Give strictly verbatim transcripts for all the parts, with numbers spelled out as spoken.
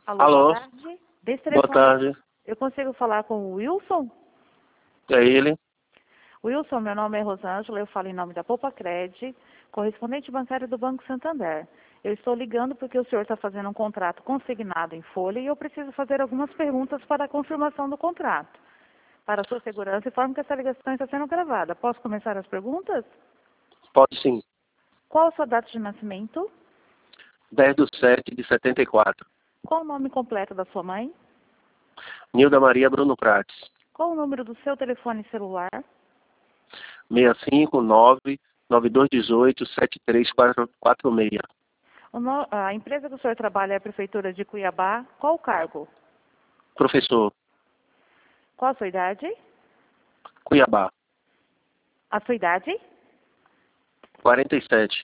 Alô, boa Alô, tarde. Desse boa telefone, tarde. eu consigo falar com o Wilson? É ele? Wilson, meu nome é Rosângela, eu falo em nome da Poupa Cred, correspondente bancário do Banco Santander. Eu estou ligando porque o senhor está fazendo um contrato consignado em folha e eu preciso fazer algumas perguntas para a confirmação do contrato. Para a sua segurança, informo que essa ligação está sendo gravada. Posso começar as perguntas? Pode sim. Qual a sua data de nascimento? dez de sete de setenta e quatro. Qual o nome completo da sua mãe? Nilda Maria Bruno Prates. Qual o número do seu telefone celular? seis cinco nove nove dois um oito sete três quatro quatro seis. O no- A empresa que o senhor trabalha é a Prefeitura de Cuiabá. Qual o cargo? Professor, Qual a sua idade? Cuiabá. A sua idade? quarenta e sete.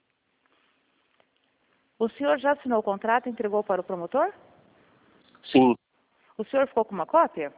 O senhor já assinou o contrato e entregou para o promotor? Sim, O senhor ficou com uma cópia?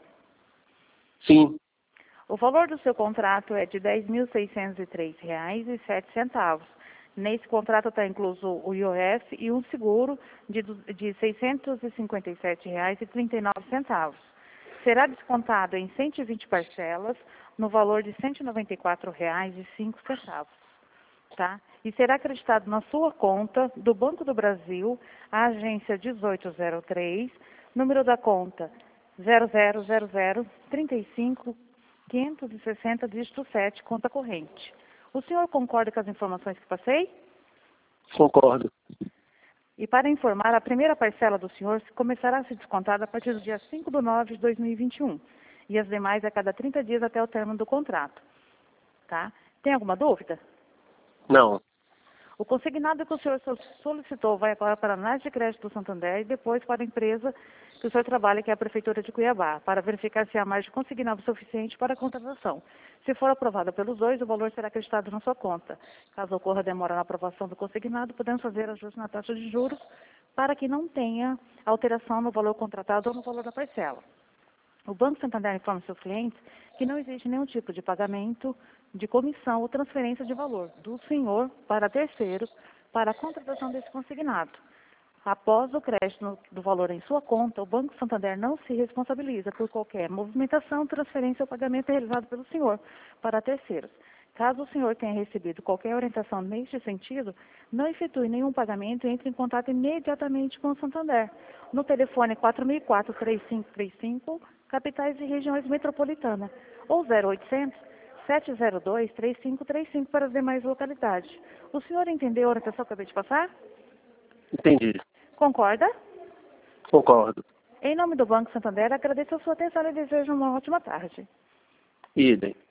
sim, O valor do seu contrato é de dez mil seiscentos e três reais e sete centavos. Nesse contrato está incluso o I O F e um seguro de, du- de seiscentos e cinquenta e sete reais e trinta e nove centavos. Será descontado em cento e vinte parcelas no valor de cento e noventa e quatro reais e cinco centavos. Tá? E será acreditado na sua conta do Banco do Brasil, a agência dezoito zero três, número da conta zero zero zero zero trinta e cinco quinhentos e sessenta, dígito sete, conta corrente. O senhor concorda com as informações que passei? concordo. E para informar, a primeira parcela do senhor começará a ser descontada a partir do dia cinco de nove de dois mil e vinte e um. E as demais a cada trinta dias até o término do contrato. Tá? Tem alguma dúvida? Não, O consignado que o senhor so- solicitou vai agora para a análise de crédito do Santander e depois para a empresa que o senhor trabalha, que é a Prefeitura de Cuiabá, para verificar se há margem consignada suficiente para a contratação. Se for aprovada pelos dois, o valor será acreditado na sua conta. Caso ocorra demora na aprovação do consignado, podemos fazer ajuste na taxa de juros para que não tenha alteração no valor contratado ou no valor da parcela. O Banco Santander informa seus clientes que não existe nenhum tipo de pagamento de comissão ou transferência de valor do senhor para terceiro para a contratação desse consignado. Após o crédito no- do valor em sua conta, o Banco Santander não se responsabiliza por qualquer movimentação, transferência ou pagamento realizado pelo senhor para terceiros. Caso o senhor tenha recebido qualquer orientação neste sentido, não efetue nenhum pagamento e entre em contato imediatamente com o Santander. No telefone quatro mil e quatro, três cinco três cinco, capitais e regiões metropolitanas, ou zero oitocentos, sete zero dois, três cinco três cinco para as demais localidades. O senhor entendeu a orientação que eu acabei de passar? entendi. Concorda? Concordo. Em nome do Banco Santander, agradeço a sua atenção e desejo uma ótima tarde. Idem.